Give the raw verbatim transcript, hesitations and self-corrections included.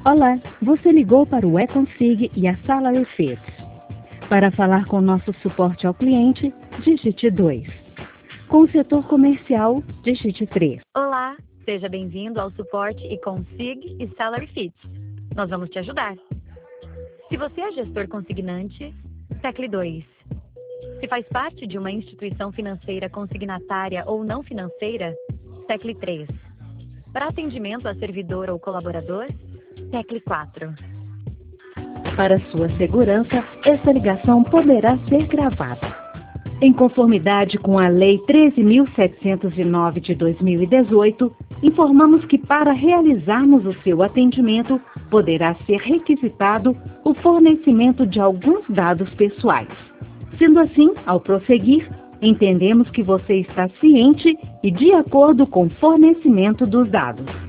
Olá, você ligou para o eConsig e a SalaryFit. Para falar com nosso suporte ao cliente, digite dois. Com o setor comercial, digite três. Olá, seja bem-vindo ao suporte eConsig e SalaryFit. Nós vamos te ajudar. Se você é gestor consignante, tecle dois. Se faz parte de uma instituição financeira consignatária ou não financeira, tecle três. Para atendimento a servidor ou colaborador, tecle quatro. Para sua segurança, esta ligação poderá ser gravada. Em conformidade com a Lei treze mil setecentos e nove de dois mil e dezoito, informamos que para realizarmos o seu atendimento, poderá ser requisitado o fornecimento de alguns dados pessoais. Sendo assim, ao prosseguir, entendemos que você está ciente e de acordo com o fornecimento dos dados.